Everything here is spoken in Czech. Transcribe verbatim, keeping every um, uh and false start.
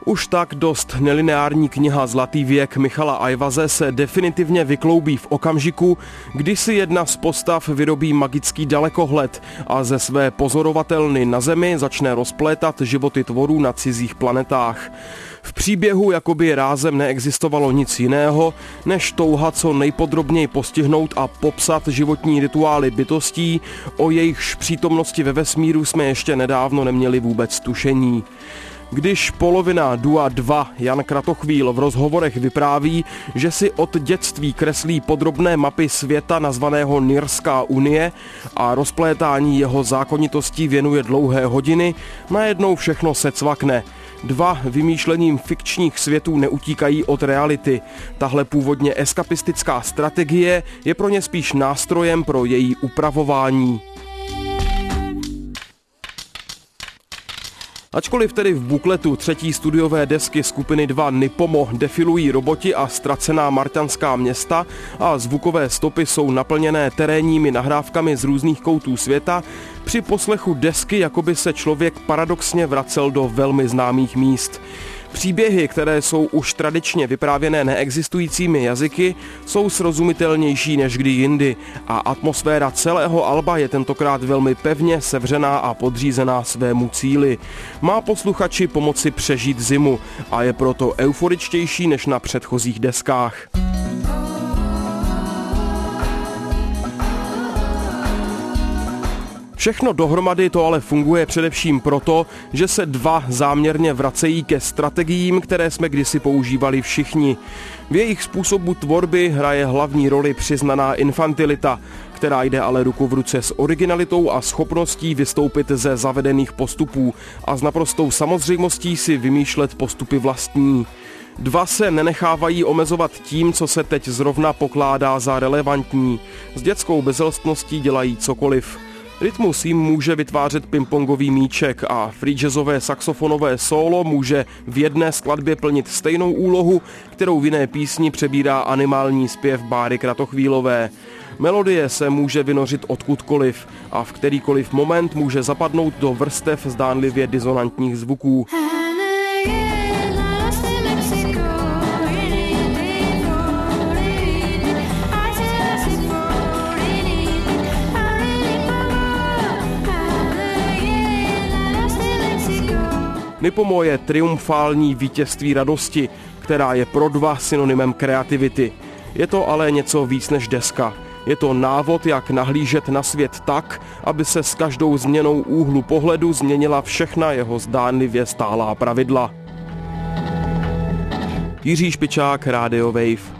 Už tak dost nelineární kniha Zlatý věk Michala Ajvaze se definitivně vykloubí v okamžiku, kdy si jedna z postav vyrobí magický dalekohled a ze své pozorovatelny na Zemi začne rozplétat životy tvorů na cizích planetách. V příběhu jakoby rázem neexistovalo nic jiného, než touha co nejpodrobněji postihnout a popsat životní rituály bytostí, o jejichž přítomnosti ve vesmíru jsme ještě nedávno neměli vůbec tušení. Když polovina Dua dva Jan Kratochvíl v rozhovorech vypráví, že si od dětství kreslí podrobné mapy světa nazvaného Nirská unie a rozplétání jeho zákonitostí věnuje dlouhé hodiny, najednou všechno se cvakne. Dva vymýšlením fikčních světů neutíkají od reality. Tahle původně eskapistická strategie je pro ně spíš nástrojem pro její upravování. Ačkoliv tedy v bukletu třetí studiové desky skupiny dva Nipomo defilují roboti a ztracená marťanská města a zvukové stopy jsou naplněné terénními nahrávkami z různých koutů světa, při poslechu desky jakoby se člověk paradoxně vracel do velmi známých míst. Příběhy, které jsou už tradičně vyprávěné neexistujícími jazyky, jsou srozumitelnější než kdy jindy a atmosféra celého alba je tentokrát velmi pevně sevřená a podřízená svému cíli. Má posluchači pomoci přežít zimu a je proto euforičtější než na předchozích deskách. Všechno dohromady to ale funguje především proto, že se dva záměrně vracejí ke strategiím, které jsme kdysi používali všichni. V jejich způsobu tvorby hraje hlavní roli přiznaná infantilita, která jde ale ruku v ruce s originalitou a schopností vystoupit ze zavedených postupů a s naprostou samozřejmostí si vymýšlet postupy vlastní. Dva se nenechávají omezovat tím, co se teď zrovna pokládá za relevantní. S dětskou bezelstností dělají cokoliv. Rytmus jim může vytvářet pingpongový míček a free jazzové saxofonové solo může v jedné skladbě plnit stejnou úlohu, kterou v jiné písni přebírá animální zpěv Báry Kratochvílové. Melodie se může vynořit odkudkoliv a v kterýkoliv moment může zapadnout do vrstev zdánlivě disonantních zvuků. Nipomo je triumfální vítězství radosti, která je pro dva synonymem kreativity. Je to ale něco víc než deska. Je to návod, jak nahlížet na svět tak, aby se s každou změnou úhlu pohledu změnila všechna jeho zdánlivě stálá pravidla. Jiří Špičák, Radio Wave.